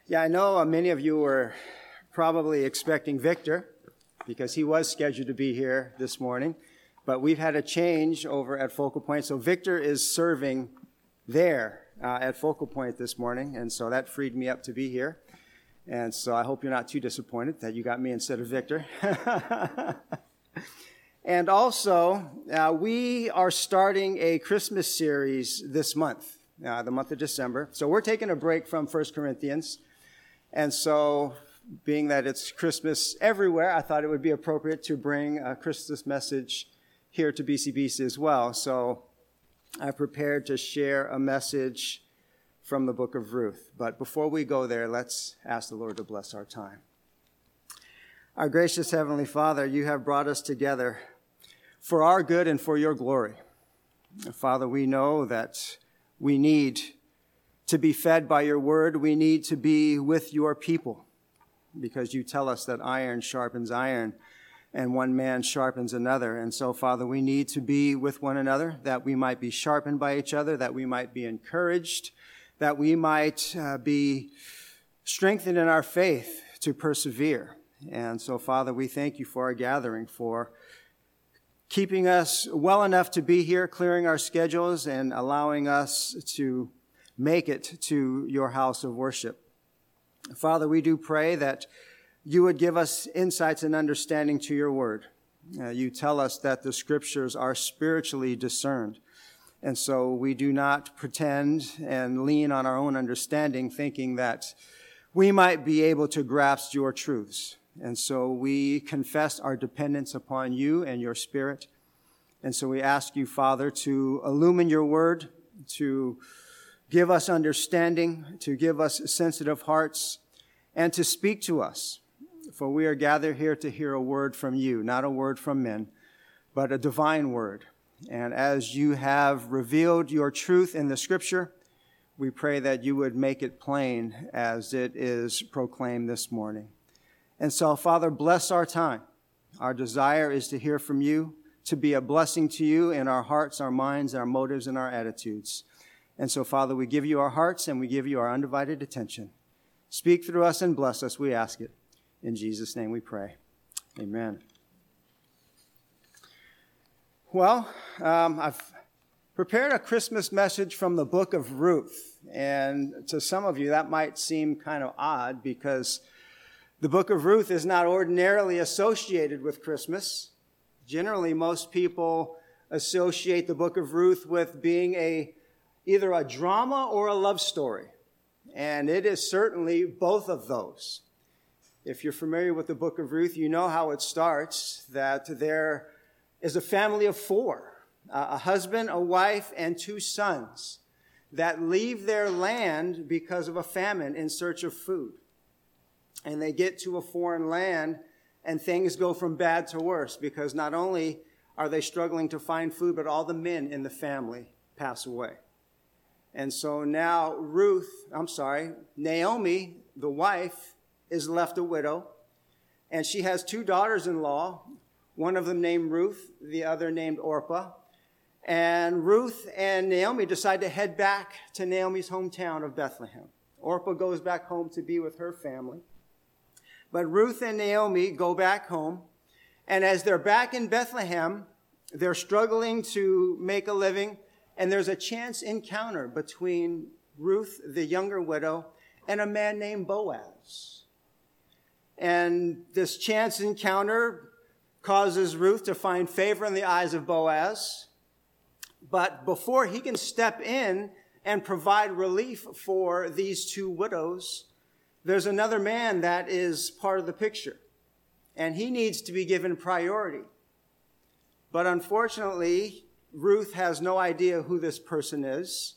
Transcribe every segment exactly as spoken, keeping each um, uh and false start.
Yeah, I know uh, many of you were probably expecting Victor because he was scheduled to be here this morning, but we've had a change over at Focal Point. So Victor is serving there uh, at Focal Point this morning, and so that freed me up to be here. And so I hope you're not too disappointed that you got me instead of Victor. And also, uh, we are starting a Christmas series this month, uh, the month of December. So we're taking a break from First Corinthians. And so, being that it's Christmas everywhere, I thought it would be appropriate to bring a Christmas message here to B C B C as well. So I prepared to share a message from the book of Ruth. But before we go there, let's ask the Lord to bless our time. Our gracious Heavenly Father, you have brought us together for our good and for your glory. Father, we know that we need to be fed by your word. We need to be with your people because you tell us that iron sharpens iron and one man sharpens another. And so, Father, we need to be with one another that we might be sharpened by each other, that we might be encouraged, that we might uh, be strengthened in our faith to persevere. And so, Father, we thank you for our gathering, for keeping us well enough to be here, clearing our schedules, and allowing us to make it to your house of worship. Father, we do pray that you would give us insights and understanding to your word. Uh, you tell us that the scriptures are spiritually discerned. And so we do not pretend and lean on our own understanding, thinking that we might be able to grasp your truths. And so we confess our dependence upon you and your Spirit. And so we ask you, Father, to illumine your word, to give us understanding, to give us sensitive hearts, and to speak to us. For we are gathered here to hear a word from you, not a word from men, but a divine word. And as you have revealed your truth in the scripture, we pray that you would make it plain as it is proclaimed this morning. And so, Father, bless our time. Our desire is to hear from you, to be a blessing to you in our hearts, our minds, our motives, and our attitudes. And so, Father, we give you our hearts and we give you our undivided attention. Speak through us and bless us, we ask it. In Jesus' name we pray. Amen. Well, um, I've prepared a Christmas message from the book of Ruth. And to some of you, that might seem kind of odd because the book of Ruth is not ordinarily associated with Christmas. Generally, most people associate the book of Ruth with being a either a drama or a love story. And it is certainly both of those. If you're familiar with the book of Ruth, you know how it starts, that there is a family of four, a husband, a wife, and two sons that leave their land because of a famine in search of food. And they get to a foreign land and things go from bad to worse because not only are they struggling to find food, but all the men in the family pass away. And so now Ruth, I'm sorry, Naomi, the wife, is left a widow. And she has two daughters-in-law, one of them named Ruth, the other named Orpah. And Ruth and Naomi decide to head back to Naomi's hometown of Bethlehem. Orpah goes back home to be with her family. But Ruth and Naomi go back home. And as they're back in Bethlehem, they're struggling to make a living. And there's a chance encounter between Ruth, the younger widow, and a man named Boaz. And this chance encounter causes Ruth to find favor in the eyes of Boaz. But before he can step in and provide relief for these two widows, there's another man that is part of the picture. And he needs to be given priority. But unfortunately, Ruth has no idea who this person is.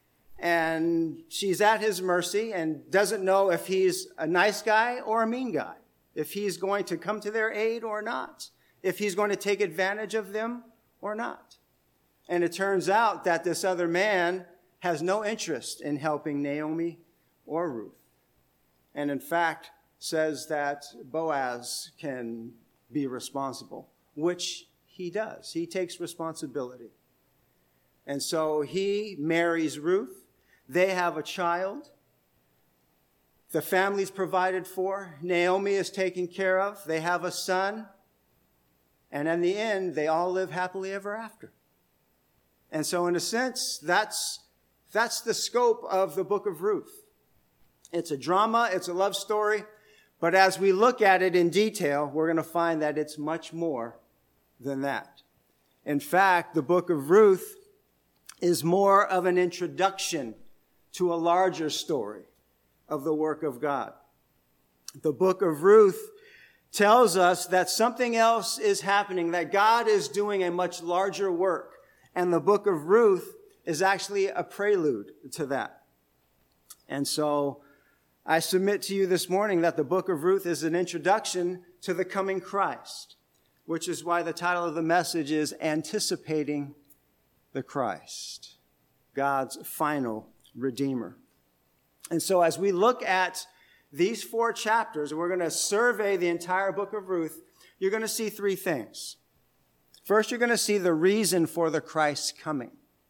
And she's at his mercy and doesn't know if he's a nice guy or a mean guy, if he's going to come to their aid or not, if he's going to take advantage of them or not. And it turns out that this other man has no interest in helping Naomi or Ruth. And in fact, says that Boaz can be responsible, which he does. He takes responsibility. And so he marries Ruth. They have a child. The family's provided for. Naomi is taken care of. They have a son. And in the end, they all live happily ever after. And so in a sense, that's, that's the scope of the book of Ruth. It's a drama. It's a love story. But as we look at it in detail, we're going to find that it's much more than that. In fact, the book of Ruth is more of an introduction to a larger story of the work of God. The book of Ruth tells us that something else is happening, that God is doing a much larger work. And the book of Ruth is actually a prelude to that. And so I submit to you this morning that the book of Ruth is an introduction to the coming Christ, which is why the title of the message is Anticipating the Christ, God's final Redeemer. And so as we look at these four chapters, we're going to survey the entire book of Ruth, you're going to see three things. First, you're going to see the reason for the Christ's coming.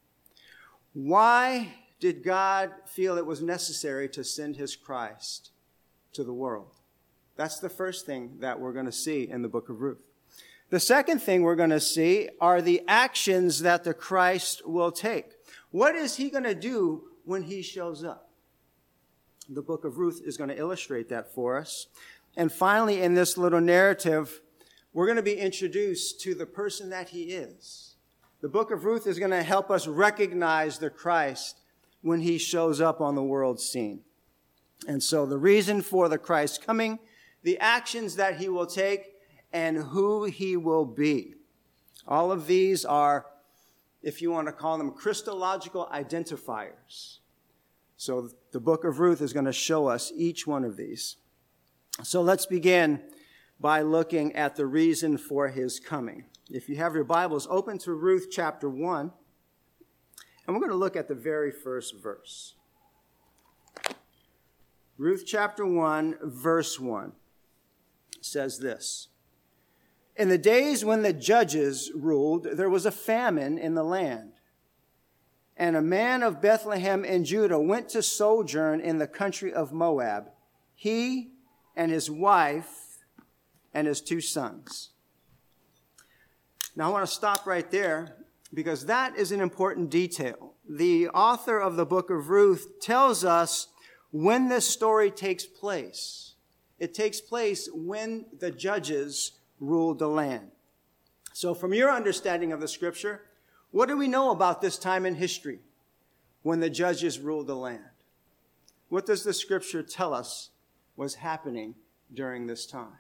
Why did God feel it was necessary to send his Christ to the world? That's the first thing that we're going to see in the book of Ruth. The second thing we're going to see are the actions that the Christ will take. What is he going to do when he shows up? The book of Ruth is going to illustrate that for us. And finally, in this little narrative, we're going to be introduced to the person that he is. The book of Ruth is going to help us recognize the Christ when he shows up on the world scene. And so the reason for the Christ coming, the actions that he will take, and who he will be. All of these are, if you want to call them, Christological identifiers. So the book of Ruth is going to show us each one of these. So let's begin by looking at the reason for his coming. If you have your Bibles, open to Ruth chapter one. And we're going to look at the very first verse. Ruth chapter one, verse one says this. In the days when the judges ruled, there was a famine in the land. And a man of Bethlehem in Judah went to sojourn in the country of Moab, he and his wife and his two sons. Now I want to stop right there, because that is an important detail. The author of the book of Ruth tells us when this story takes place. It takes place when the judges ruled the land. So from your understanding of the scripture, what do we know about this time in history when the judges ruled the land? What does the scripture tell us was happening during this time?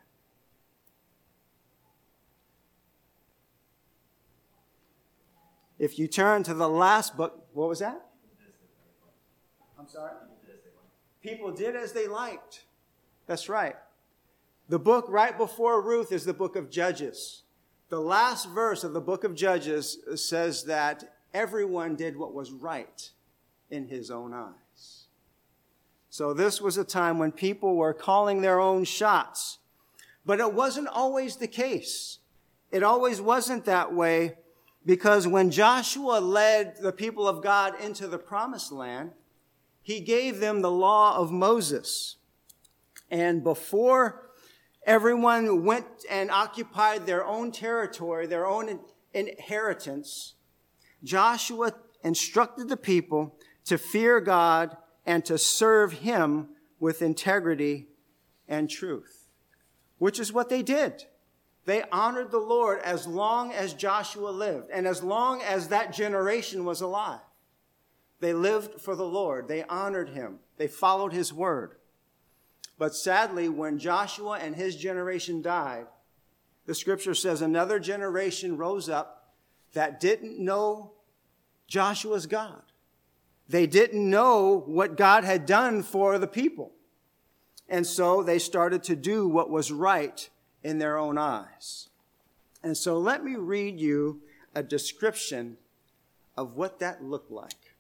If you turn to the last book, what was that? I'm sorry? People did as they liked. That's right. The book right before Ruth is the book of Judges. The last verse of the book of Judges says that everyone did what was right in his own eyes. So this was a time when people were calling their own shots. But it wasn't always the case. It always wasn't that way, because when Joshua led the people of God into the promised land, he gave them the law of Moses. And before everyone went and occupied their own territory, their own inheritance, Joshua instructed the people to fear God and to serve him with integrity and truth, which is what they did. They honored the Lord as long as Joshua lived and as long as that generation was alive. They lived for the Lord. They honored him. They followed his word. But sadly, when Joshua and his generation died, the scripture says another generation rose up that didn't know Joshua's God. They didn't know what God had done for the people. And so they started to do what was right in their own eyes. And so let me read you a description of what that looked like.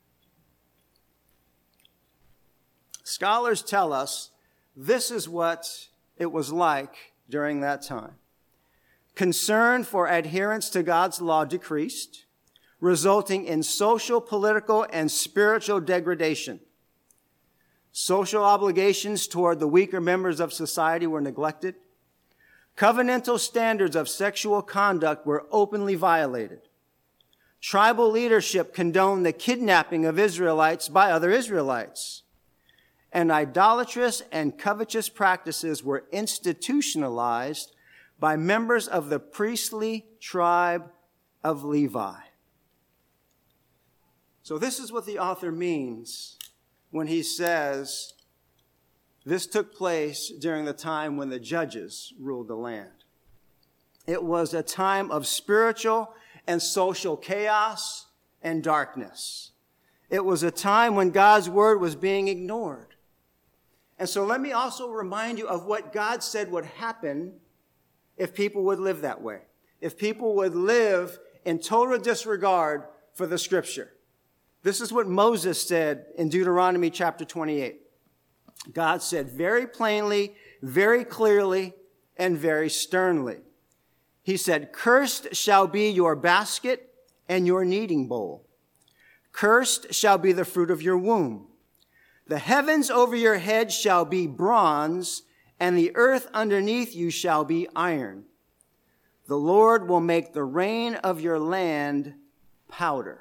Scholars tell us this is what it was like during that time. Concern for adherence to God's law decreased, resulting in social, political, and spiritual degradation. Social obligations toward the weaker members of society were neglected. Covenantal standards of sexual conduct were openly violated. Tribal leadership condoned the kidnapping of Israelites by other Israelites. And idolatrous and covetous practices were institutionalized by members of the priestly tribe of Levi. So this is what the author means when he says this took place during the time when the judges ruled the land. It was a time of spiritual and social chaos and darkness. It was a time when God's word was being ignored. And so let me also remind you of what God said would happen if people would live that way. If people would live in total disregard for the scripture. This is what Moses said in Deuteronomy chapter twenty-eight. God said very plainly, very clearly, and very sternly. He said, "Cursed shall be your basket and your kneading bowl. Cursed shall be the fruit of your womb. The heavens over your head shall be bronze, and the earth underneath you shall be iron. The Lord will make the rain of your land powder."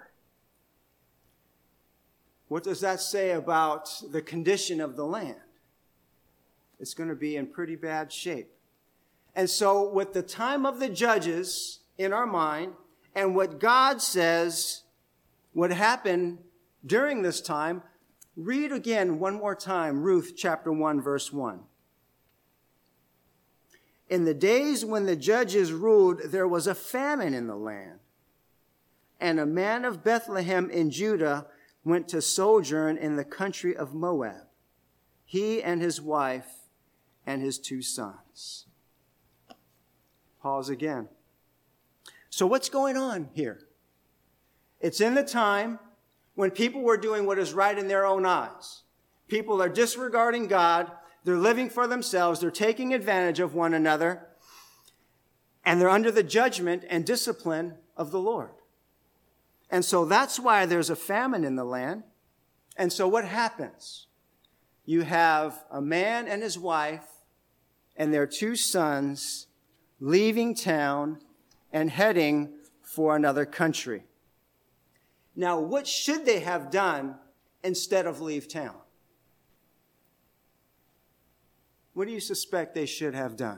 What does that say about the condition of the land? It's going to be in pretty bad shape. And so with the time of the judges in our mind and what God says would happen during this time, read again one more time Ruth chapter one verse one. In the days when the judges ruled, there was a famine in the land. And a man of Bethlehem in Judah went to sojourn in the country of Moab, he and his wife and his two sons. Pause again. So what's going on here? It's in the time when people were doing what is right in their own eyes. People are disregarding God. They're living for themselves. They're taking advantage of one another. And they're under the judgment and discipline of the Lord. And so that's why there's a famine in the land. And so what happens? You have a man and his wife and their two sons leaving town and heading for another country. Now, what should they have done instead of leave town? What do you suspect they should have done?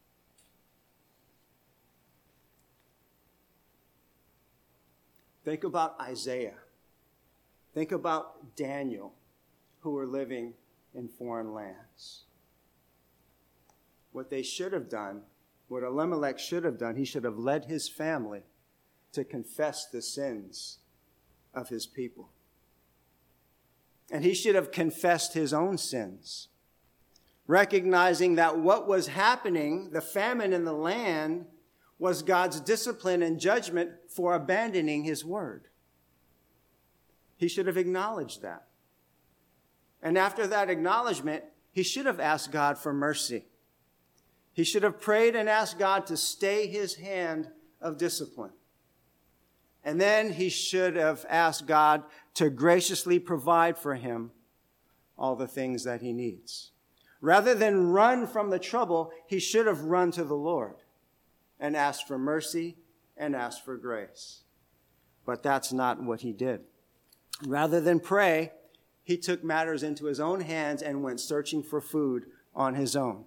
Think about Isaiah. Think about Daniel, who were living in foreign lands. What they should have done, what Elimelech should have done, he should have led his family to confess the sins of his people. And he should have confessed his own sins, recognizing that what was happening, the famine in the land, was God's discipline and judgment for abandoning his word. He should have acknowledged that. And after that acknowledgement, he should have asked God for mercy. He should have prayed and asked God to stay his hand of discipline. And then he should have asked God to graciously provide for him all the things that he needs. Rather than run from the trouble, he should have run to the Lord and asked for mercy and asked for grace. But that's not what he did. Rather than pray, he took matters into his own hands and went searching for food on his own.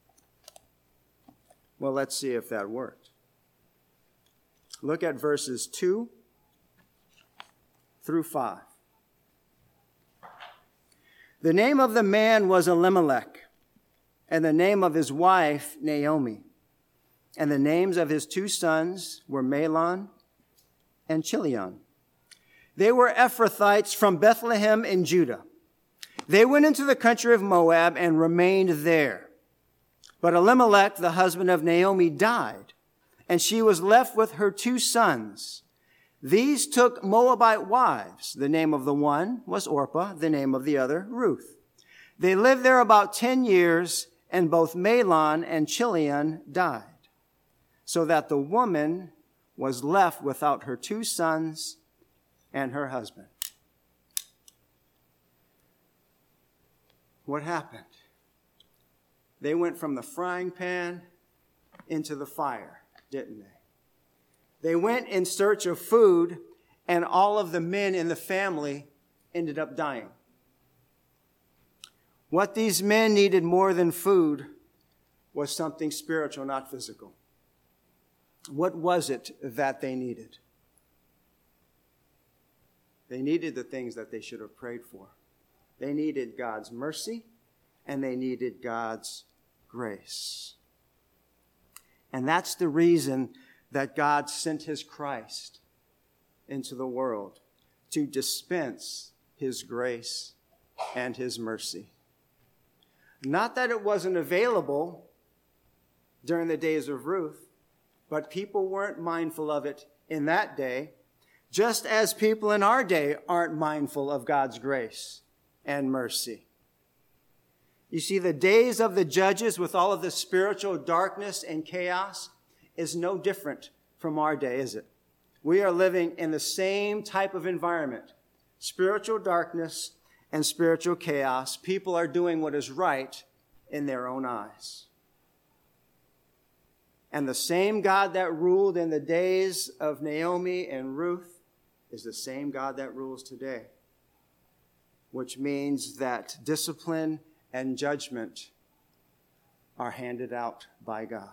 Well, let's see if that worked. Look at verses two through five. The name of the man was Elimelech, and the name of his wife Naomi. And the names of his two sons were Mahlon and Chilion. They were Ephrathites from Bethlehem in Judah. They went into the country of Moab and remained there. But Elimelech, the husband of Naomi, died, and she was left with her two sons. These took Moabite wives. The name of the one was Orpah, the name of the other Ruth. They lived there about ten years, and both Mahlon and Chilion died, so that the woman was left without her two sons and her husband. what happened? They went from the frying pan into the fire, didn't they? They went in search of food, and all of the men in the family ended up dying. What these men needed more than food was something spiritual, not physical. What was it that they needed? They needed the things that they should have prayed for. They needed God's mercy, and they needed God's grace. And that's the reason that God sent his Christ into the world, to dispense his grace and his mercy. Not that it wasn't available during the days of Ruth, but people weren't mindful of it in that day, just as people in our day aren't mindful of God's grace and mercy. You see, the days of the judges with all of the spiritual darkness and chaos is no different from our day, is it? We are living in the same type of environment, spiritual darkness and spiritual chaos. People are doing what is right in their own eyes. And the same God that ruled in the days of Naomi and Ruth is the same God that rules today, which means that discipline and judgment are handed out by God.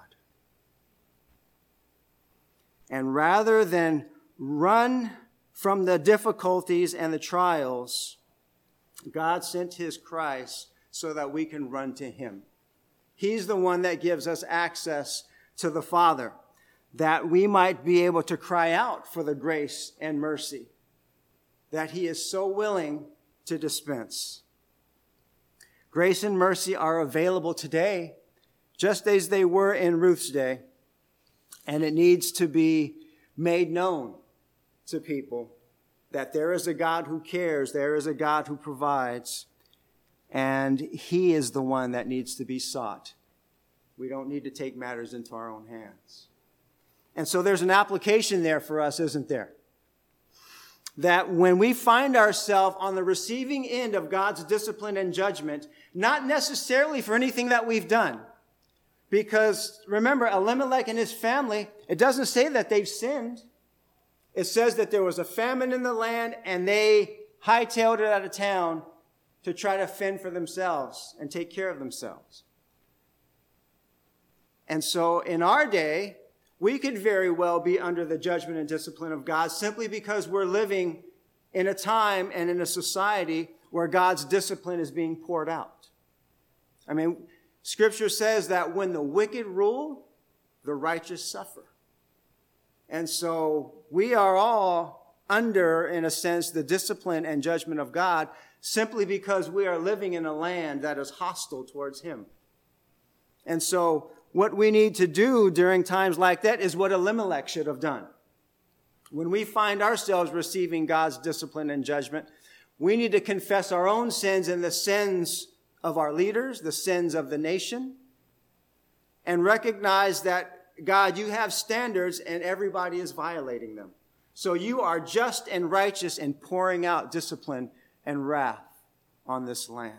And rather than run from the difficulties and the trials, God sent his Christ so that we can run to him. He's the one that gives us access to the Father, that we might be able to cry out for the grace and mercy that he is so willing to dispense. Grace and mercy are available today, just as they were in Ruth's day, and it needs to be made known to people that there is a God who cares, there is a God who provides, and he is the one that needs to be sought. We don't need to take matters into our own hands. And so there's an application there for us, isn't there? That when we find ourselves on the receiving end of God's discipline and judgment, not necessarily for anything that we've done, because remember, Elimelech and his family, it doesn't say that they've sinned. It says that there was a famine in the land and they hightailed it out of town to try to fend for themselves and take care of themselves. And so in our day, we could very well be under the judgment and discipline of God simply because we're living in a time and in a society where God's discipline is being poured out. I mean, Scripture says that when the wicked rule, the righteous suffer. And so we are all under, in a sense, the discipline and judgment of God simply because we are living in a land that is hostile towards him. And so what we need to do during times like that is what Elimelech should have done. When we find ourselves receiving God's discipline and judgment, we need to confess our own sins and the sins of our leaders, the sins of the nation, and recognize that, God, you have standards and everybody is violating them. So you are just and righteous in pouring out discipline and wrath on this land.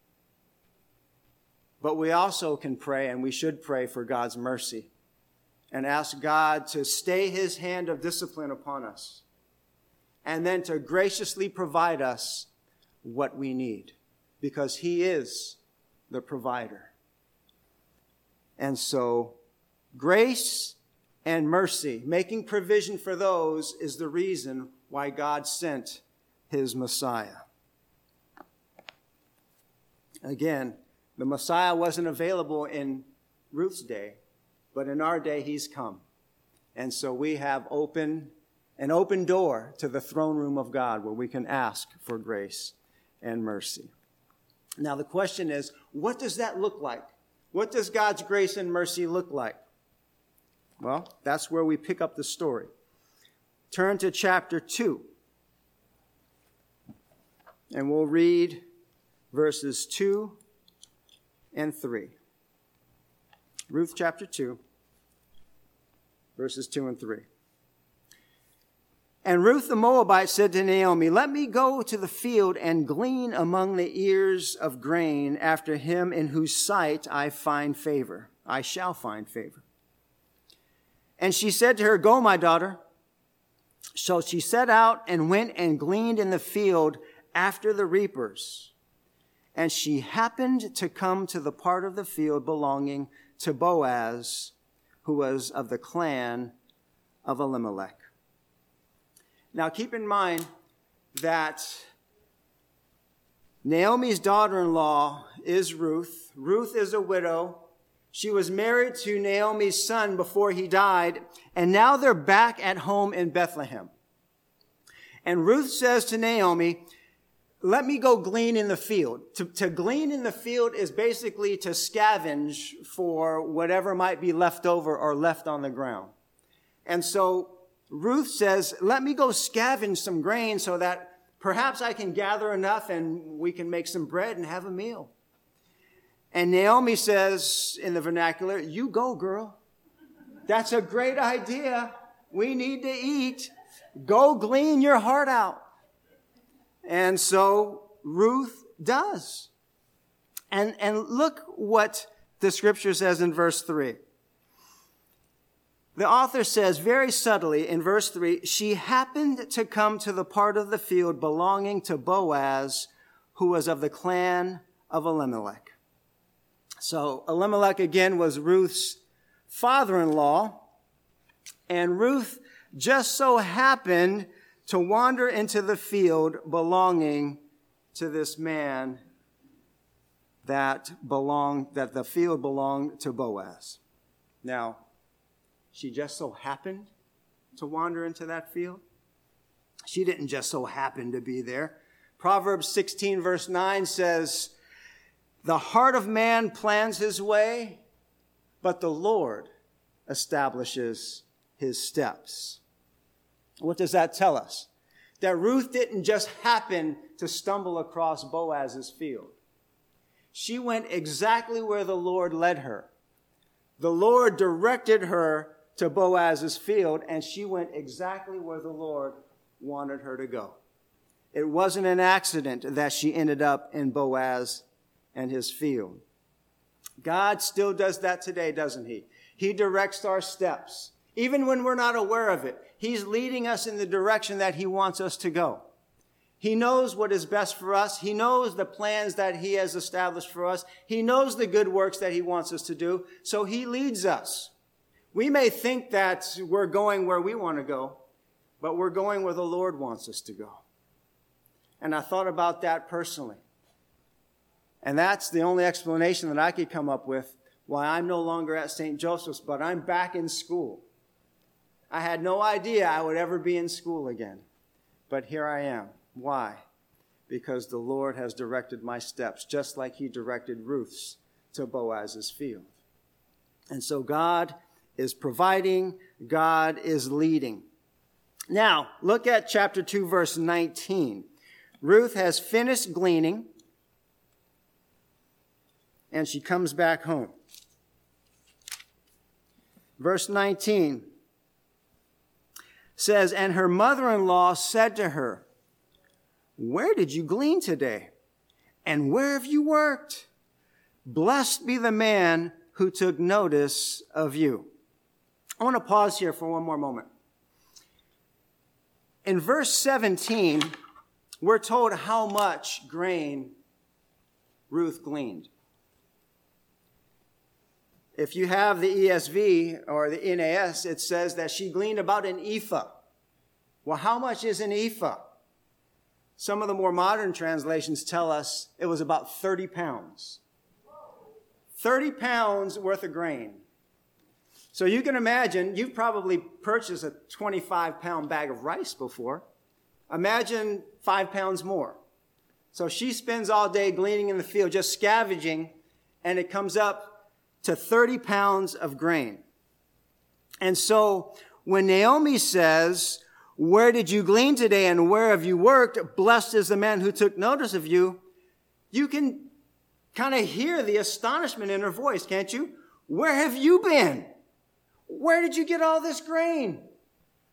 But we also can pray, and we should pray for God's mercy and ask God to stay his hand of discipline upon us and then to graciously provide us what we need, because he is the provider. And so grace and mercy, making provision for those, is the reason why God sent his Messiah. Again, the Messiah wasn't available in Ruth's day, but in our day he's come. And so we have open an open door to the throne room of God where we can ask for grace and mercy. Now the question is, what does that look like? What does God's grace and mercy look like? Well, that's where we pick up the story. Turn to chapter two. And we'll read verses two and three. Ruth chapter two, verses two and three. And Ruth the Moabite said to Naomi, let me go to the field and glean among the ears of grain after him in whose sight I find favor. I shall find favor. And she said to her, go, my daughter. So she set out and went and gleaned in the field after the reapers. And she happened to come to the part of the field belonging to Boaz, who was of the clan of Elimelech. Now keep in mind that Naomi's daughter-in-law is Ruth. Ruth is a widow. She was married to Naomi's son before he died, and now they're back at home in Bethlehem. And Ruth says to Naomi, let me go glean in the field. To, to glean in the field is basically to scavenge for whatever might be left over or left on the ground. And so Ruth says, let me go scavenge some grain so that perhaps I can gather enough and we can make some bread and have a meal. And Naomi says in the vernacular, you go, girl. That's a great idea. We need to eat. Go glean your heart out. And so Ruth does. And, and look what the scripture says in verse three. The author says very subtly in verse three, she happened to come to the part of the field belonging to Boaz, who was of the clan of Elimelech. So Elimelech again was Ruth's father-in-law, and Ruth just so happened to wander into the field belonging to this man that belonged, that the field belonged to Boaz. Now, she just so happened to wander into that field. She didn't just so happen to be there. Proverbs sixteen verse nine says, the heart of man plans his way, but the Lord establishes his steps. What does that tell us? That Ruth didn't just happen to stumble across Boaz's field. She went exactly where the Lord led her. The Lord directed her to Boaz's field, and she went exactly where the Lord wanted her to go. It wasn't an accident that she ended up in Boaz and his field. God still does that today, doesn't he? He directs our steps. Even when we're not aware of it, he's leading us in the direction that he wants us to go. He knows what is best for us. He knows the plans that he has established for us. He knows the good works that he wants us to do. So he leads us. We may think that we're going where we want to go, but we're going where the Lord wants us to go. And I thought about that personally. And that's the only explanation that I could come up with why I'm no longer at Saint Joseph's, but I'm back in school. I had no idea I would ever be in school again, but here I am. Why? Because the Lord has directed my steps, just like he directed Ruth's to Boaz's field. And so God is providing, God is leading. Now, look at chapter two, verse nineteen. Ruth has finished gleaning, and she comes back home. Verse nineteen says, and her mother-in-law said to her, where did you glean today? And where have you worked? Blessed be the man who took notice of you. I want to pause here for one more moment. In verse seventeen, we're told how much grain Ruth gleaned. If you have the E S V or the N A S, it says that she gleaned about an ephah. Well, how much is an ephah? Some of the more modern translations tell us it was about thirty pounds. thirty pounds worth of grain. So you can imagine, you've probably purchased a twenty-five pound bag of rice before. Imagine five pounds more. So she spends all day gleaning in the field, just scavenging, and it comes up to thirty pounds of grain. And so when Naomi says, where did you glean today and where have you worked? Blessed is the man who took notice of you. You can kind of hear the astonishment in her voice, can't you? Where have you been? Where did you get all this grain?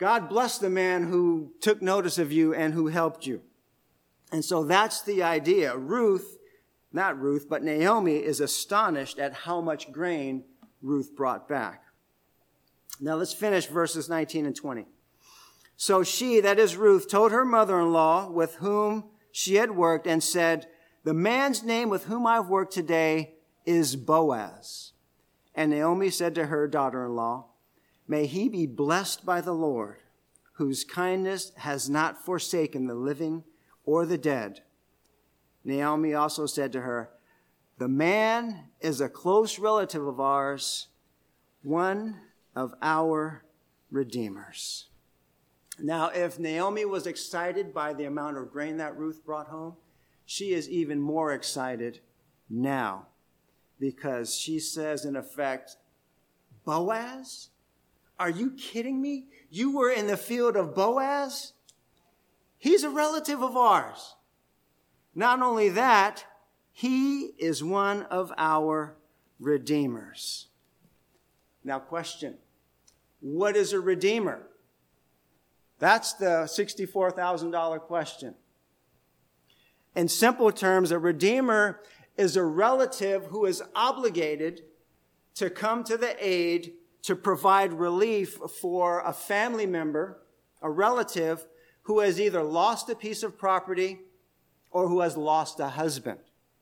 God bless the man who took notice of you and who helped you. And so that's the idea. Ruth, not Ruth, but Naomi is astonished at how much grain Ruth brought back. Now let's finish verses nineteen and twenty. So she, that is Ruth, told her mother-in-law with whom she had worked and said, the man's name with whom I've worked today is Boaz. And Naomi said to her daughter-in-law, may he be blessed by the Lord, whose kindness has not forsaken the living or the dead. Naomi also said to her, the man is a close relative of ours, one of our redeemers. Now, if Naomi was excited by the amount of grain that Ruth brought home, she is even more excited now because she says, in effect, Boaz? Are you kidding me? You were in the field of Boaz? He's a relative of ours. Not only that, he is one of our redeemers. Now, question. What is a redeemer? That's the sixty-four thousand dollars question. In simple terms, a redeemer is a relative who is obligated to come to the aid to provide relief for a family member, a relative, who has either lost a piece of property or who has lost a husband.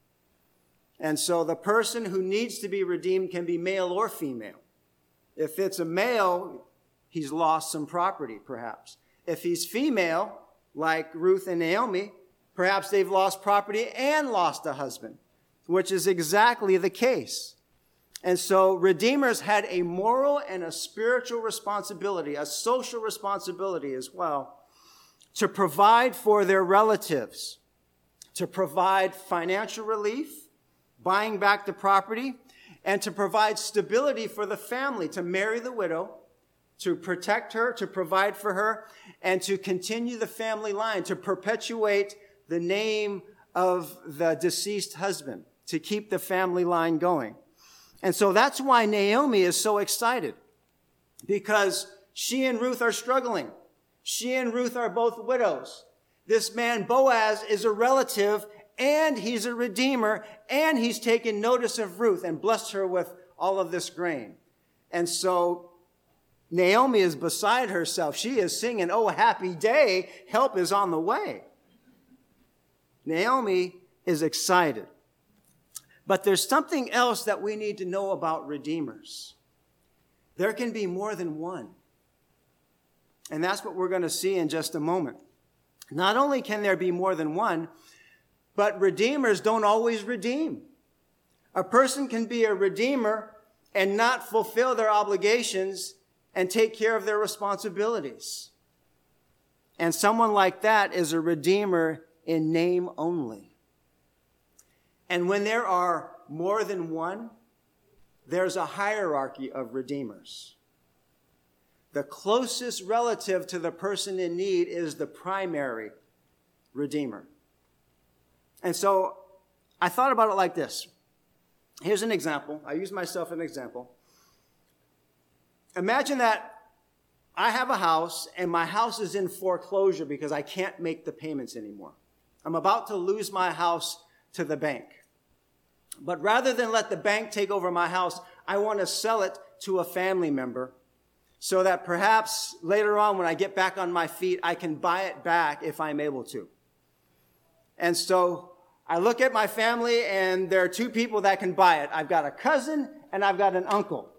And so the person who needs to be redeemed can be male or female. If it's a male, he's lost some property, perhaps. If he's female, like Ruth and Naomi, perhaps they've lost property and lost a husband, which is exactly the case. And so redeemers had a moral and a spiritual responsibility, a social responsibility as well, to provide for their relatives, to provide financial relief, buying back the property, and to provide stability for the family, to marry the widow, to protect her, to provide for her, and to continue the family line, to perpetuate the name of the deceased husband, to keep the family line going. And so that's why Naomi is so excited, because she and Ruth are struggling. She and Ruth are both widows. This man, Boaz, is a relative, and he's a redeemer, and he's taken notice of Ruth and blessed her with all of this grain. And so Naomi is beside herself. She is singing, oh, happy day, help is on the way. Naomi is excited. But there's something else that we need to know about redeemers. There can be more than one. And that's what we're going to see in just a moment. Not only can there be more than one, but redeemers don't always redeem. A person can be a redeemer and not fulfill their obligations and take care of their responsibilities. And someone like that is a redeemer in name only. And when there are more than one, there's a hierarchy of redeemers. The closest relative to the person in need is the primary redeemer. And so I thought about it like this. Here's an example. I use myself as an example. Imagine that I have a house and my house is in foreclosure because I can't make the payments anymore. I'm about to lose my house to the bank. But rather than let the bank take over my house, I want to sell it to a family member so that perhaps later on when I get back on my feet, I can buy it back if I'm able to. And so I look at my family and there are two people that can buy it. I've got a cousin and I've got an uncle.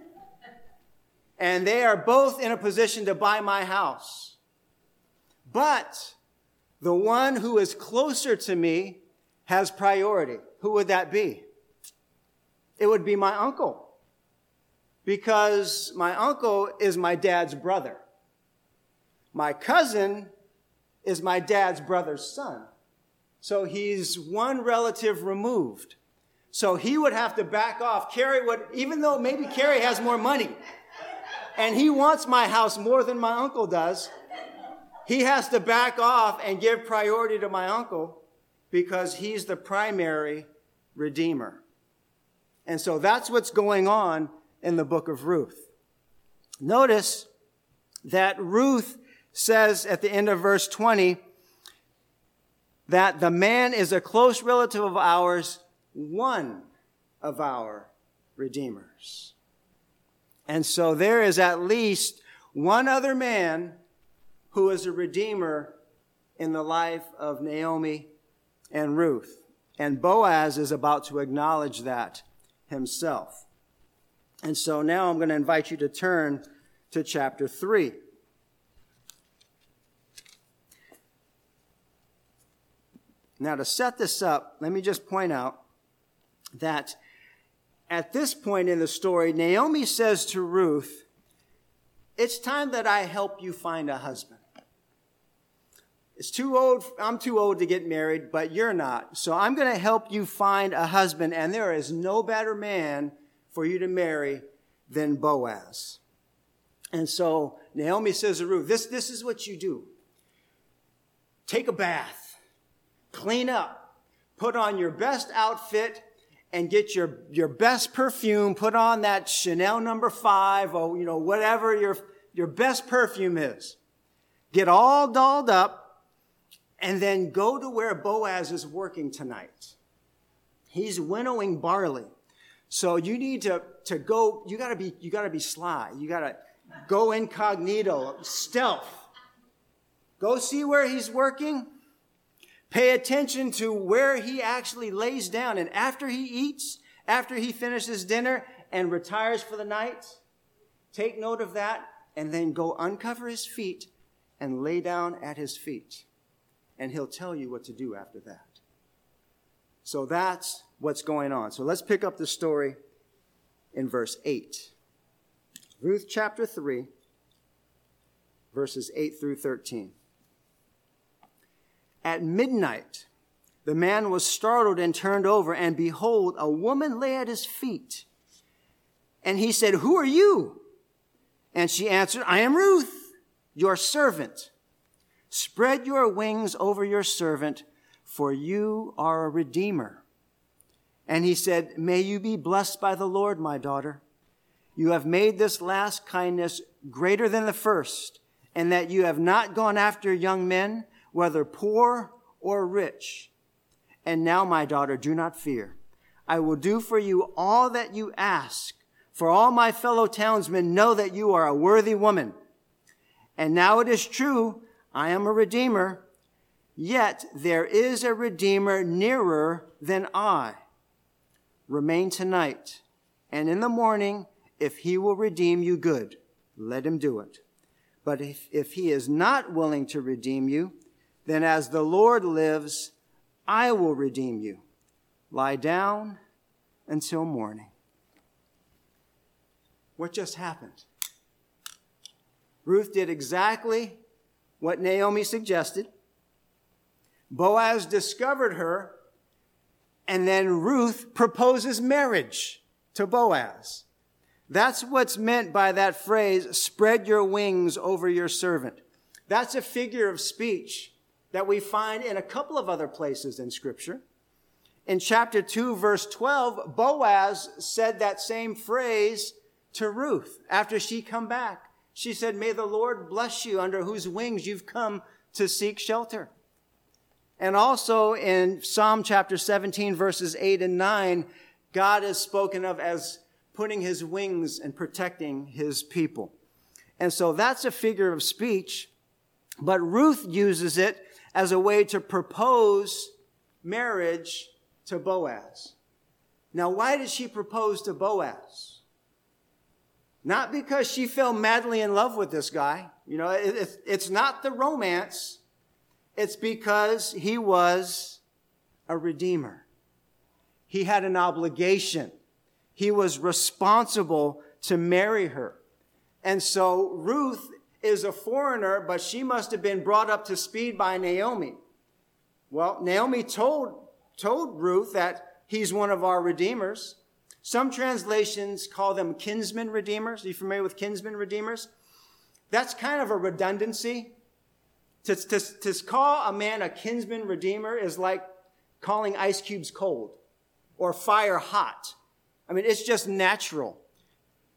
And they are both in a position to buy my house. But the one who is closer to me has priority. Who would that be? It would be my uncle. Because my uncle is my dad's brother. My cousin is my dad's brother's son. So he's one relative removed. So he would have to back off. Carrie would, even though maybe Carrie has more money, and he wants my house more than my uncle does, he has to back off and give priority to my uncle because he's the primary redeemer. And so that's what's going on in the book of Ruth. Notice that Ruth says at the end of verse twenty that the man is a close relative of ours, one of our redeemers. And so there is at least one other man who is a redeemer in the life of Naomi and Ruth. And Boaz is about to acknowledge that himself. And so now I'm going to invite you to turn to chapter three. Now, to set this up, let me just point out that at this point in the story, Naomi says to Ruth, "It's time that I help you find a husband. It's too old, I'm too old to get married, but you're not. So I'm going to help you find a husband, and there is no better man for you to marry than Boaz." And so Naomi says to Ruth, this, this is what you do. Take a bath, clean up, put on your best outfit, and get your, your best perfume, put on that Chanel number five, or, you know, whatever your, your best perfume is. Get all dolled up, and then go to where Boaz is working tonight. He's winnowing barley. So you need to, to go, you gotta be, you gotta be sly. You gotta go incognito, stealth. Go see where he's working. Pay attention to where he actually lays down. And after he eats, after he finishes dinner and retires for the night, take note of that and then go uncover his feet and lay down at his feet. And he'll tell you what to do after that. So that's what's going on. So let's pick up the story in verse eight. Ruth chapter three, verses eight through thirteen. At midnight, the man was startled and turned over, and behold, a woman lay at his feet. And he said, "Who are you?" And she answered, "I am Ruth, your servant. Spread your wings over your servant, for you are a redeemer." And he said, "May you be blessed by the Lord, my daughter. You have made this last kindness greater than the first, and that you have not gone after young men, whether poor or rich. And now, my daughter, do not fear. I will do for you all that you ask, for all my fellow townsmen know that you are a worthy woman. And now it is true, I am a redeemer, yet there is a redeemer nearer than I. Remain tonight, and in the morning, if he will redeem you, good, let him do it. But if, if he is not willing to redeem you, then as the Lord lives, I will redeem you. Lie down until morning." What just happened? Ruth did exactly what Naomi suggested. Boaz discovered her, and then Ruth proposes marriage to Boaz. That's what's meant by that phrase, "spread your wings over your servant." That's a figure of speech that we find in a couple of other places in Scripture. In chapter two, verse twelve, Boaz said that same phrase to Ruth after she come back. She said, "May the Lord bless you, under whose wings you've come to seek shelter." And also in Psalm chapter seventeen, verses eight and nine, God is spoken of as putting his wings and protecting his people. And so that's a figure of speech, but Ruth uses it as a way to propose marriage to Boaz. Now, why did she propose to Boaz? Not because she fell madly in love with this guy. You know, it, it, it's not the romance. It's because he was a redeemer. He had an obligation. He was responsible to marry her. And so Ruth is a foreigner, but she must have been brought up to speed by Naomi. Well, Naomi told, told Ruth that he's one of our redeemers. Some translations call them kinsman redeemers. Are you familiar with kinsman redeemers? That's kind of a redundancy. To, to, to call a man a kinsman redeemer is like calling ice cubes cold or fire hot. I mean, it's just natural.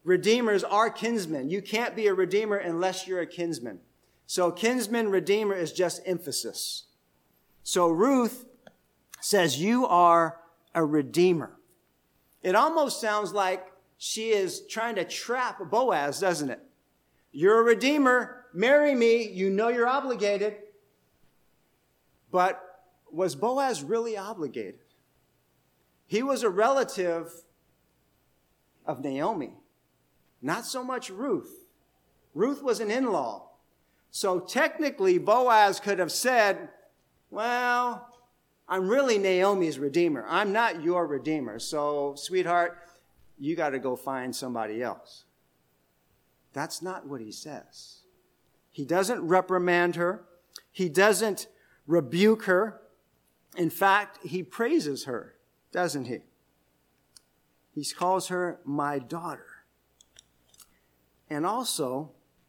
redeemers are kinsmen. You can't be a redeemer unless you're a kinsman. So kinsman, redeemer is just emphasis. So Ruth says, you are a redeemer. It almost sounds like she is trying to trap Boaz, doesn't it? You're a redeemer. Marry me. You know you're obligated. But was Boaz really obligated? He was a relative of Naomi, not so much Ruth. Ruth was an in-law. So technically, Boaz could have said, well, I'm really Naomi's redeemer. I'm not your redeemer. So, sweetheart, you got to go find somebody else. That's not what he says. He doesn't reprimand her. He doesn't rebuke her. In fact, he praises her, doesn't he? He calls her my daughter. And also,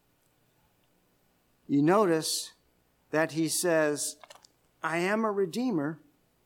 you notice that he says, I am a redeemer,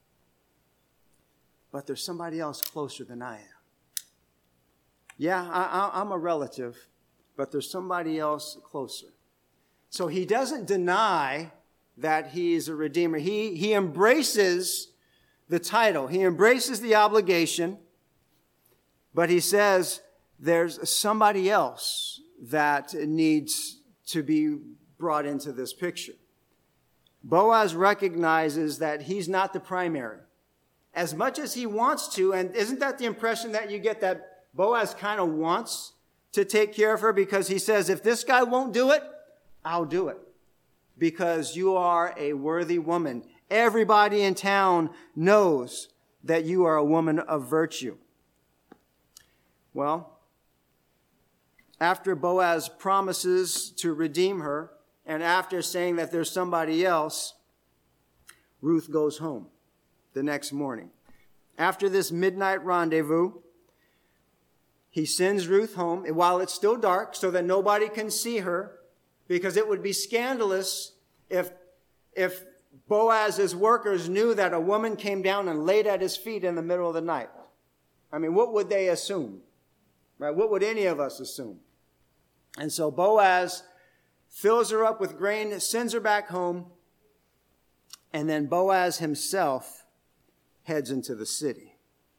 but there's somebody else closer than I am. Yeah, I, I, I'm a relative, but there's somebody else closer. So he doesn't deny that he's a redeemer. He, he embraces the title. He embraces the obligation, but he says there's somebody else that needs to be brought into this picture. Boaz recognizes that he's not the primary. As much as he wants to, and isn't that the impression that you get, that Boaz kind of wants to take care of her, because he says, if this guy won't do it, I'll do it. Because you are a worthy woman. Everybody in town knows that you are a woman of virtue. Well, after Boaz promises to redeem her, and after saying that there's somebody else, Ruth goes home the next morning. After this midnight rendezvous, he sends Ruth home while it's still dark so that nobody can see her, because it would be scandalous if, if Boaz's workers knew that a woman came down and laid at his feet in the middle of the night. I mean, what would they assume? Right? What would any of us assume? And so Boaz fills her up with grain, sends her back home, and then Boaz himself heads into the city.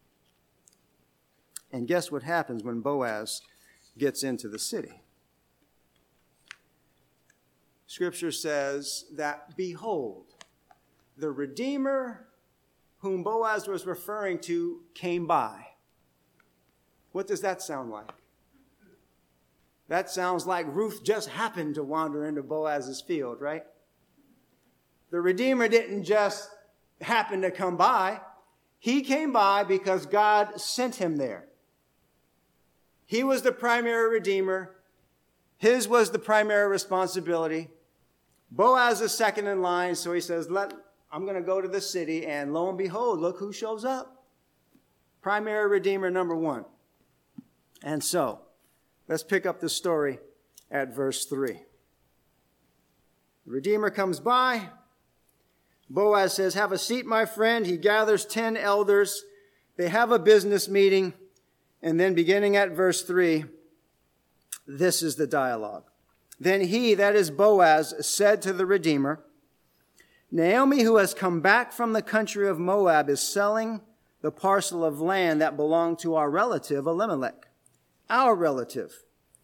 And guess what happens when Boaz gets into the city? Scripture says that, behold, the Redeemer whom Boaz was referring to came by. What does that sound like? That sounds like Ruth just happened to wander into Boaz's field, right? The Redeemer didn't just happen to come by. He came by because God sent him there. He was the primary Redeemer. His was the primary responsibility. Boaz is second in line, so he says, Let, I'm going to go to the city, and lo and behold, look who shows up. Primary Redeemer number one. And so, let's pick up the story at verse three. The Redeemer comes by. Boaz says, have a seat, my friend. He gathers ten elders. They have a business meeting. And then beginning at verse three, this is the dialogue. Then he, that is Boaz, said to the Redeemer, Naomi, who has come back from the country of Moab, is selling the parcel of land that belonged to our relative Elimelech, our relative.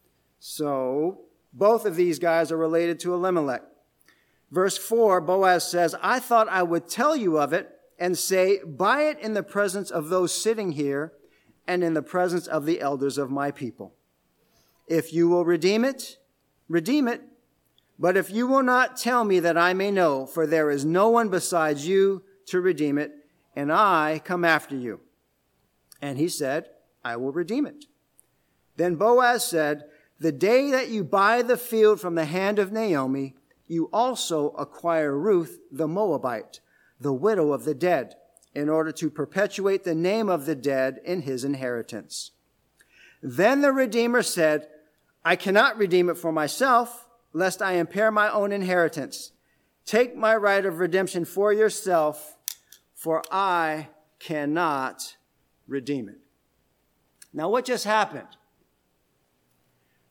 So both of these guys are related to Elimelech. Verse four, Boaz says, I thought I would tell you of it and say, buy it in the presence of those sitting here and in the presence of the elders of my people. If you will redeem it, redeem it. But if you will not, tell me that I may know, for there is no one besides you to redeem it, and I come after you. And he said, I will redeem it. Then Boaz said, the day that you buy the field from the hand of Naomi, you also acquire Ruth the Moabite, the widow of the dead, in order to perpetuate the name of the dead in his inheritance. Then the Redeemer said, I cannot redeem it for myself, lest I impair my own inheritance. Take my right of redemption for yourself, for I cannot redeem it. Now, what just happened?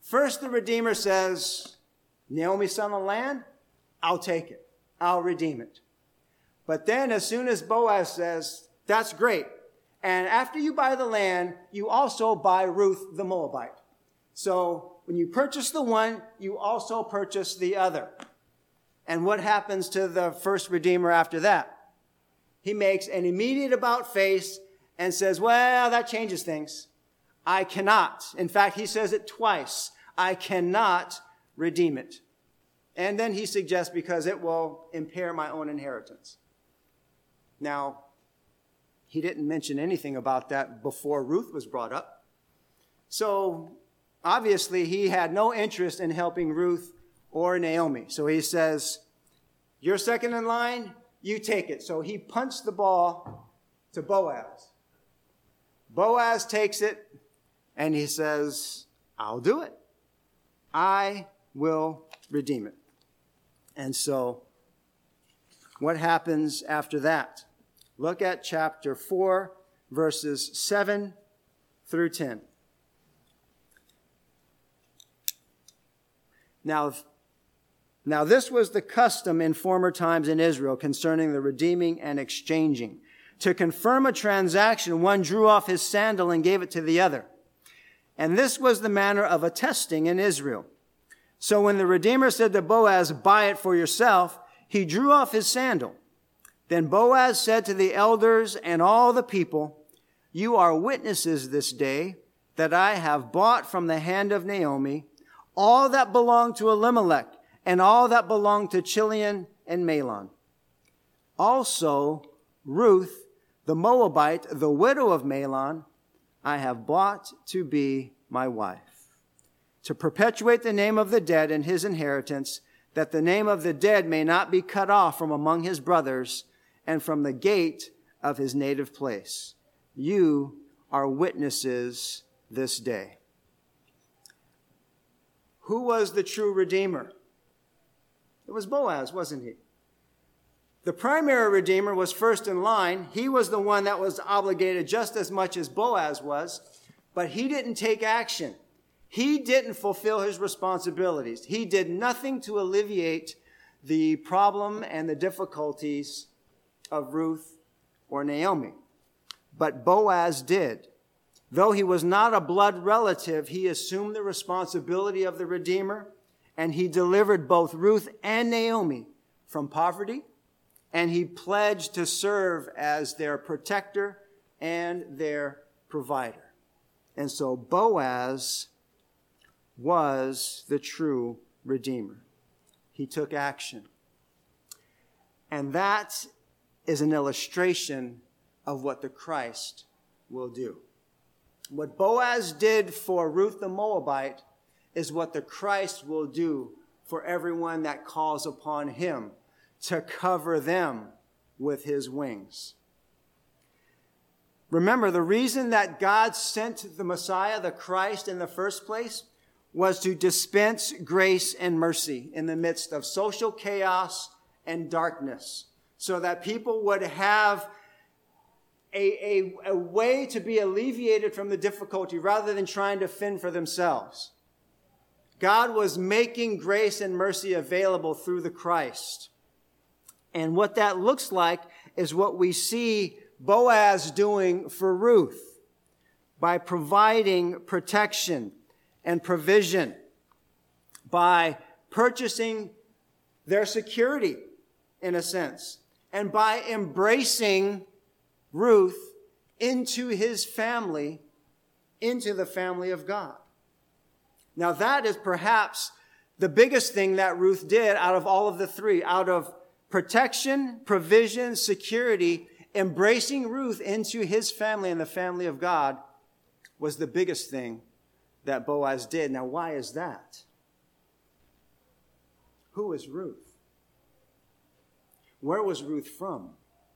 First, the Redeemer says, Naomi selling the land? I'll take it. I'll redeem it. But then as soon as Boaz says, that's great. And after you buy the land, you also buy Ruth the Moabite. So when you purchase the one, you also purchase the other. And what happens to the first Redeemer after that? He makes an immediate about face and says, well, that changes things. I cannot. In fact, he says it twice. I cannot redeem it. And then he suggests because it will impair my own inheritance. Now, he didn't mention anything about that before Ruth was brought up. So obviously he had no interest in helping Ruth or Naomi. So he says, you're second in line, you take it. So he punts the ball to Boaz. Boaz takes it and he says, I'll do it. I will redeem it. And so what happens after that? Look at chapter four, verses seven through ten. Now, now this was the custom in former times in Israel concerning the redeeming and exchanging. To confirm a transaction, one drew off his sandal and gave it to the other. And this was the manner of attesting in Israel. So when the Redeemer said to Boaz, buy it for yourself, he drew off his sandal. Then Boaz said to the elders and all the people, you are witnesses this day that I have bought from the hand of Naomi all that belonged to Elimelech and all that belonged to Chilion and Mahlon. Also Ruth, the Moabite, the widow of Mahlon, I have bought to be my wife, to perpetuate the name of the dead in his inheritance, that the name of the dead may not be cut off from among his brothers and from the gate of his native place. You are witnesses this day. Who was the true Redeemer? It was Boaz, wasn't he? The primary Redeemer was first in line. He was the one that was obligated just as much as Boaz was, but he didn't take action. He didn't fulfill his responsibilities. He did nothing to alleviate the problem and the difficulties of Ruth or Naomi. But Boaz did. Though he was not a blood relative, he assumed the responsibility of the Redeemer, and he delivered both Ruth and Naomi from poverty, and he pledged to serve as their protector and their provider. And so Boaz was the true Redeemer. He took action. And that is an illustration of what the Christ will do. What Boaz did for Ruth the Moabite is what the Christ will do for everyone that calls upon him to cover them with his wings. Remember, the reason that God sent the Messiah, the Christ, in the first place was to dispense grace and mercy in the midst of social chaos and darkness, so that people would have a, a, a way to be alleviated from the difficulty rather than trying to fend for themselves. God was making grace and mercy available through the Christ. And what that looks like is what we see Boaz doing for Ruth by providing protection and provision, by purchasing their security, in a sense, and by embracing Ruth into his family, into the family of God. Now that is perhaps the biggest thing that Ruth did out of all of the three, out of protection, provision, security. Embracing Ruth into his family and the family of God was the biggest thing that Boaz did. Now, why is that? Who is Ruth? Where was Ruth from?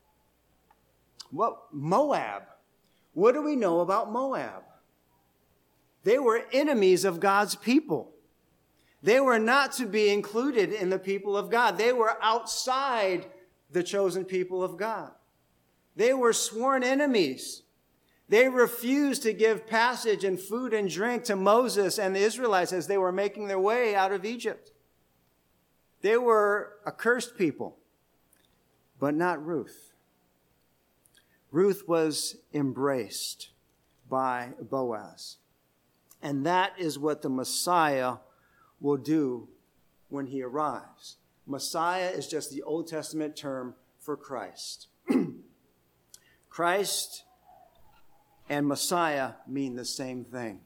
What? Moab. What do we know about Moab? They were enemies of God's people. They were not to be included in the people of God. They were outside the chosen people of God. They were sworn enemies. They refused to give passage and food and drink to Moses and the Israelites as they were making their way out of Egypt. They were a cursed people, but not Ruth. Ruth was embraced by Boaz. And that is what the Messiah will do when he arrives. Messiah is just the Old Testament term for Christ. Christ and Messiah mean the same thing.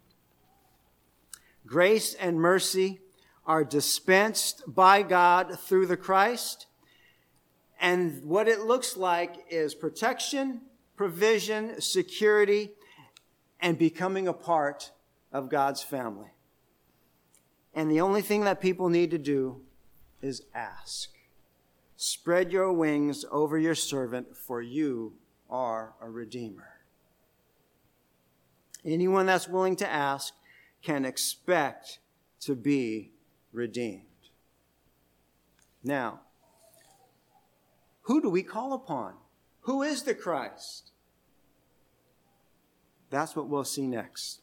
Grace and mercy are dispensed by God through the Christ. And what it looks like is protection, provision, security, and becoming a part of God's family. And the only thing that people need to do is ask. Spread your wings over your servant, for you are a redeemer. Anyone that's willing to ask can expect to be redeemed. Now, who do we call upon? Who is the Christ? That's what we'll see next.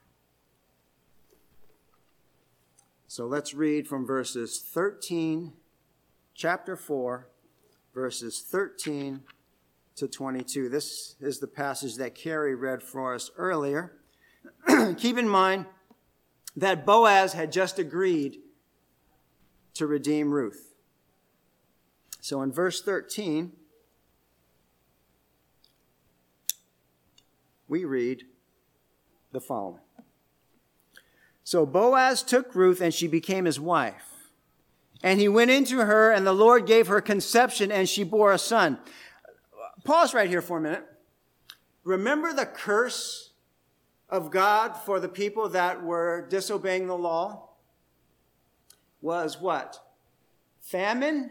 So let's read from verses thirteen, chapter four, verses thirteen to twenty-two. This is the passage that Carrie read for us earlier. Keep in mind that Boaz had just agreed to redeem Ruth. So in verse thirteen, we read the following. So Boaz took Ruth, and she became his wife. And he went into her, and the Lord gave her conception, and she bore a son. Pause right here for a minute. Remember the curse of God for the people that were disobeying the law? Was what? Famine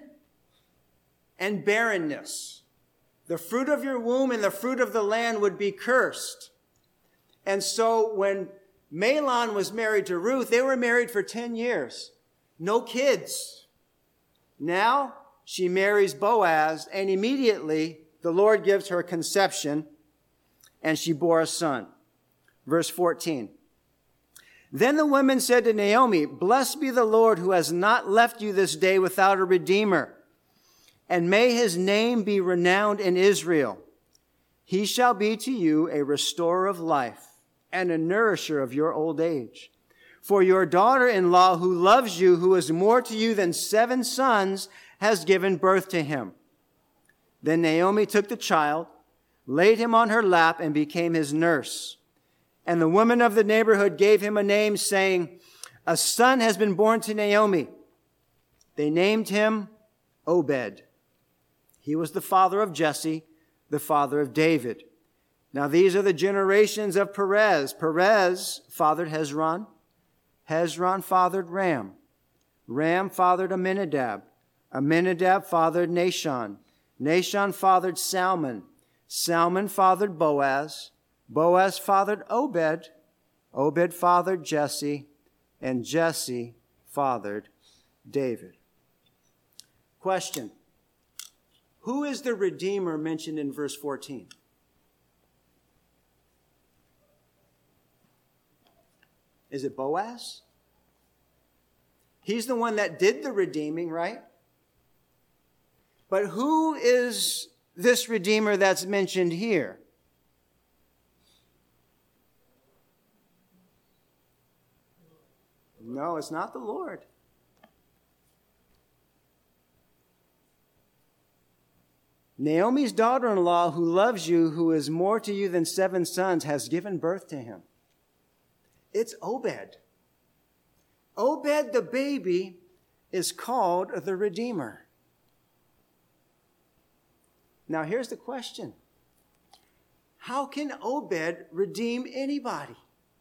and barrenness. The fruit of your womb and the fruit of the land would be cursed. And so when Mahlon was married to Ruth, they were married for ten years. No kids. Now she marries Boaz, and immediately the Lord gives her conception, and she bore a son. Verse fourteen. Then the women said to Naomi, "Blessed be the Lord who has not left you this day without a redeemer, and may his name be renowned in Israel. He shall be to you a restorer of life and a nourisher of your old age. For your daughter-in-law who loves you, who is more to you than seven sons, has given birth to him." Then Naomi took the child, laid him on her lap, and became his nurse. And the women of the neighborhood gave him a name, saying, "A son has been born to Naomi." They named him Obed. He was the father of Jesse, the father of David. Now these are the generations of Perez. Perez fathered Hezron. Hezron fathered Ram. Ram fathered Amminadab. Amminadab fathered Nahshon. Nahshon fathered Salmon. Salmon fathered Boaz. Boaz fathered Obed. Obed fathered Jesse. And Jesse fathered David. Question. Who is the Redeemer mentioned in verse fourteen? Is it Boaz? He's the one that did the redeeming, right? But who is this Redeemer that's mentioned here? No, it's not the Lord. Naomi's daughter-in-law, who loves you, who is more to you than seven sons, has given birth to him. It's Obed. Obed the baby is called the Redeemer. Now here's the question. How can Obed redeem anybody?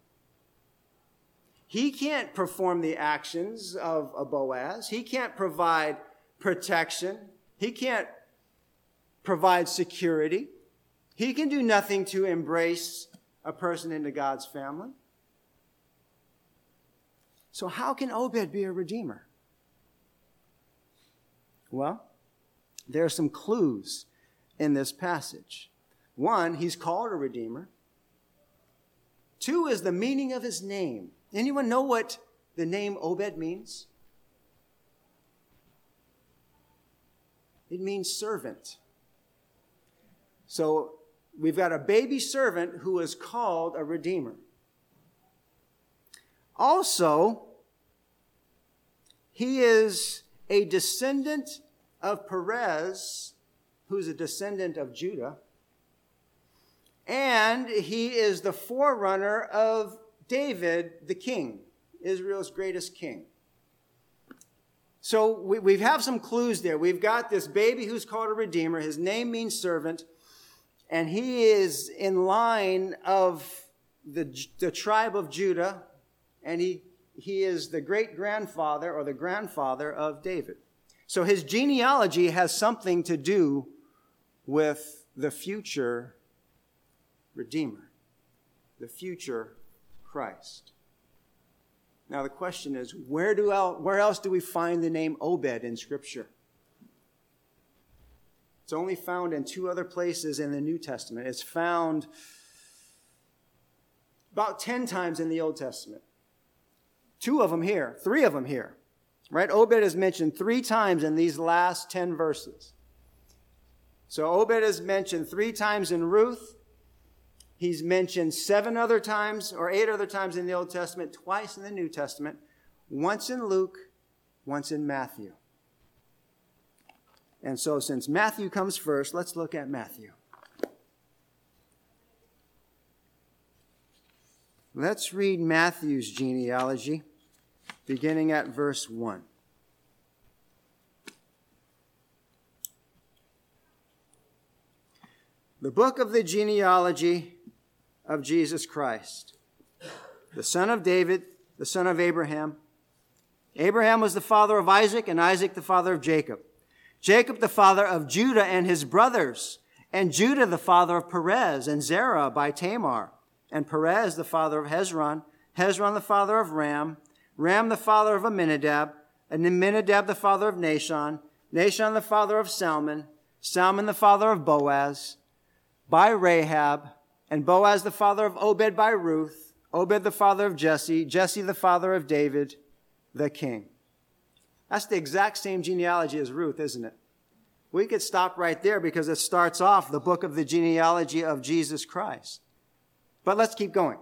He can't perform the actions of a Boaz. He can't provide protection. He can't provide security. He can do nothing to embrace a person into God's family. So how can Obed be a redeemer? Well, there are some clues in this passage. One, he's called a redeemer. Two is the meaning of his name. Anyone know what the name Obed means? It means servant. So we've got a baby servant who is called a redeemer. Also, he is a descendant of Perez, who's a descendant of Judah. And he is the forerunner of David, the king, Israel's greatest king. So we, we have some clues there. We've got this baby who's called a redeemer. His name means servant. And he is in line of the, the tribe of Judah. And he, he is the great-grandfather or the grandfather of David. So his genealogy has something to do with the future Redeemer, the future Christ. Now the question is, where do el- where else do we find the name Obed in Scripture? It's only found in two other places in the New Testament. It's found about ten times in the Old Testament. Two of them here, three of them here. Right? Obed is mentioned three times in these last ten verses. So Obed is mentioned three times in Ruth. He's mentioned seven other times or eight other times in the Old Testament, twice in the New Testament, once in Luke, once in Matthew. And so since Matthew comes first, let's look at Matthew. Let's read Matthew's genealogy, beginning at verse one. The book of the genealogy of Jesus Christ, the son of David, the son of Abraham. Abraham was the father of Isaac, and Isaac the father of Jacob. Jacob the father of Judah and his brothers, and Judah the father of Perez and Zerah by Tamar, and Perez the father of Hezron, Hezron the father of Ram, Ram the father of Amminadab, and Amminadab the father of Nahshon, Nahshon the father of Salmon, Salmon the father of Boaz, by Rahab, and Boaz the father of Obed by Ruth, Obed the father of Jesse, Jesse the father of David, the king. That's the exact same genealogy as Ruth, isn't it? We could stop right there because it starts off the book of the genealogy of Jesus Christ. But let's keep going.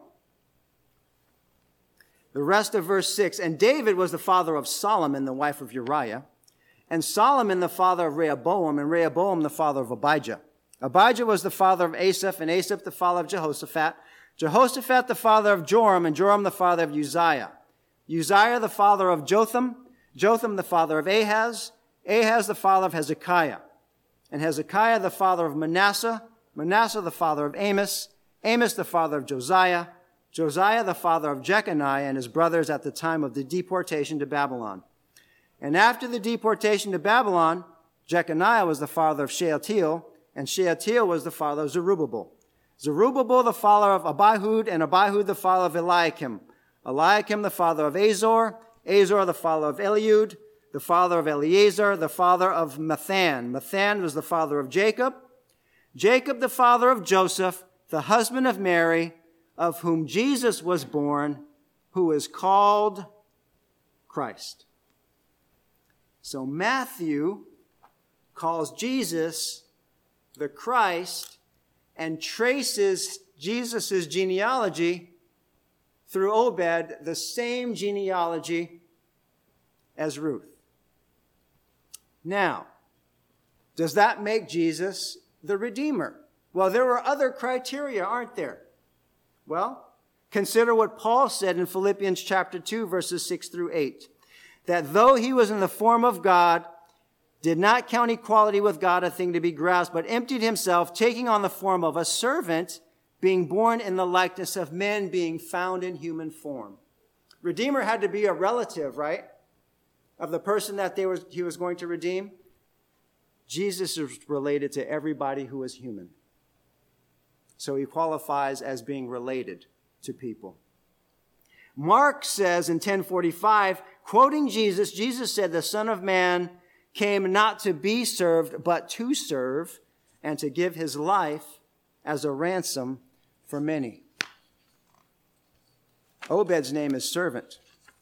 The rest of verse six, and David was the father of Solomon, the wife of Uriah, and Solomon the father of Rehoboam, and Rehoboam the father of Abijah. Abijah was the father of Asaph, and Asaph the father of Jehoshaphat. Jehoshaphat the father of Joram, and Joram the father of Uzziah. Uzziah the father of Jotham, Jotham the father of Ahaz, Ahaz the father of Hezekiah, and Hezekiah the father of Manasseh, Manasseh the father of Amos, Amos the father of Josiah, Josiah the father of Jeconiah and his brothers at the time of the deportation to Babylon. And after the deportation to Babylon, Jeconiah was the father of Shealtiel, and Shealtiel was the father of Zerubbabel. Zerubbabel the father of Abihud, and Abihud the father of Eliakim. Eliakim the father of Azor, Azor the father of Eliud, the father of Eleazar, the father of Mathan. Mathan was the father of Jacob. Jacob the father of Joseph, the husband of Mary, of whom Jesus was born, who is called Christ. So Matthew calls Jesus the Christ and traces Jesus' genealogy through Obed, the same genealogy as Ruth. Now, does that make Jesus the Redeemer? Well, there were other criteria, aren't there? Well, consider what Paul said in Philippians chapter two, verses six through eight. That though he was in the form of God, did not count equality with God a thing to be grasped, but emptied himself, taking on the form of a servant, being born in the likeness of men, being found in human form. Redeemer had to be a relative, right? Of the person that they was, he was going to redeem. Jesus is related to everybody who is human. So he qualifies as being related to people. Mark says in ten forty-five, quoting Jesus, Jesus said, the Son of Man came not to be served, but to serve, and to give his life as a ransom for many. Obed's name is servant.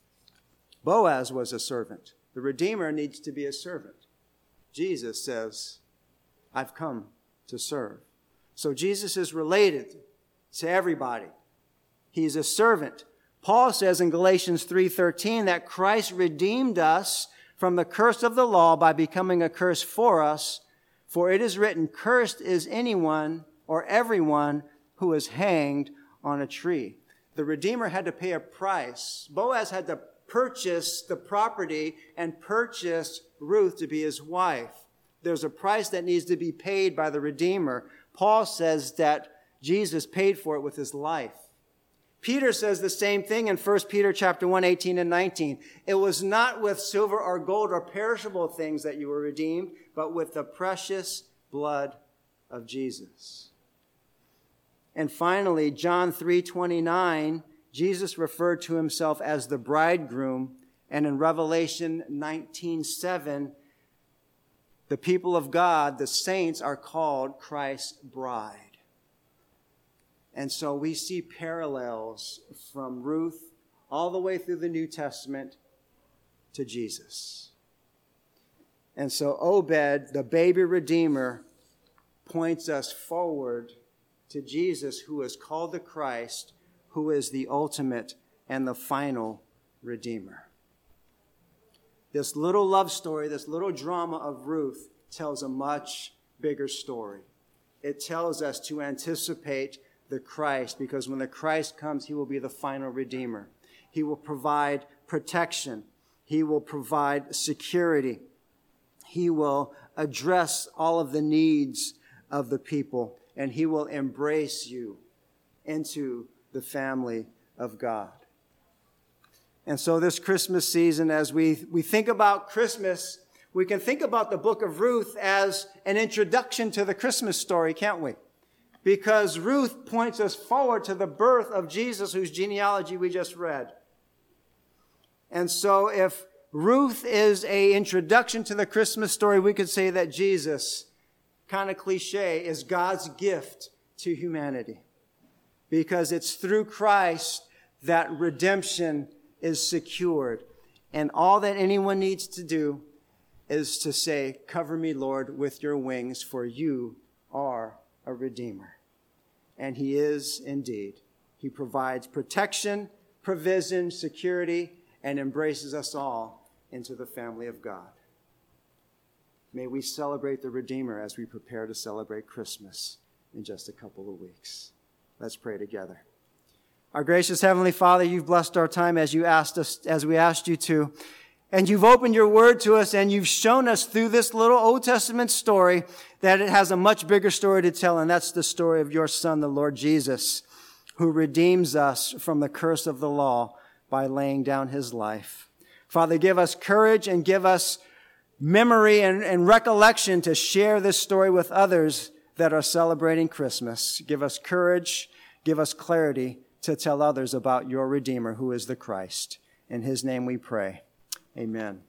Boaz was a servant. The Redeemer needs to be a servant. Jesus says, I've come to serve. So Jesus is related to everybody. He's a servant. Paul says in Galatians three thirteen that Christ redeemed us from the curse of the law by becoming a curse for us. For it is written, cursed is anyone or everyone who is hanged on a tree. The Redeemer had to pay a price. Boaz had to purchase the property and purchase Ruth to be his wife. There's a price that needs to be paid by the Redeemer. Paul says that Jesus paid for it with his life. Peter says the same thing in First Peter chapter one, eighteen and nineteen. It was not with silver or gold or perishable things that you were redeemed, but with the precious blood of Jesus. And finally, John three twenty-nine, Jesus referred to himself as the bridegroom. And in Revelation nineteen seven, the people of God, the saints, are called Christ's bride. And so we see parallels from Ruth all the way through the New Testament to Jesus. And so Obed, the baby redeemer, points us forward to Jesus, who is called the Christ, who is the ultimate and the final redeemer. This little love story, this little drama of Ruth tells a much bigger story. It tells us to anticipate the Christ, because when the Christ comes, he will be the final redeemer. He will provide protection. He will provide security. He will address all of the needs of the people, and he will embrace you into the family of God. And so this Christmas season, as we, we think about Christmas, we can think about the book of Ruth as an introduction to the Christmas story, can't we? Because Ruth points us forward to the birth of Jesus, whose genealogy we just read. And so if Ruth is an introduction to the Christmas story, we could say that Jesus, kind of cliche, is God's gift to humanity. Because it's through Christ that redemption is secured. And all that anyone needs to do is to say, cover me, Lord, with your wings, for you are a redeemer. And he is indeed. He provides protection, provision, security, and embraces us all into the family of God. May we celebrate the Redeemer as we prepare to celebrate Christmas in just a couple of weeks. Let's pray together. Our gracious Heavenly Father, you've blessed our time as you asked us, as we asked you to. And you've opened your word to us, and you've shown us through this little Old Testament story that it has a much bigger story to tell, and that's the story of your Son, the Lord Jesus, who redeems us from the curse of the law by laying down his life. Father, give us courage and give us memory and, and recollection to share this story with others that are celebrating Christmas. Give us courage, give us clarity to tell others about your Redeemer, who is the Christ. In his name we pray. Amen.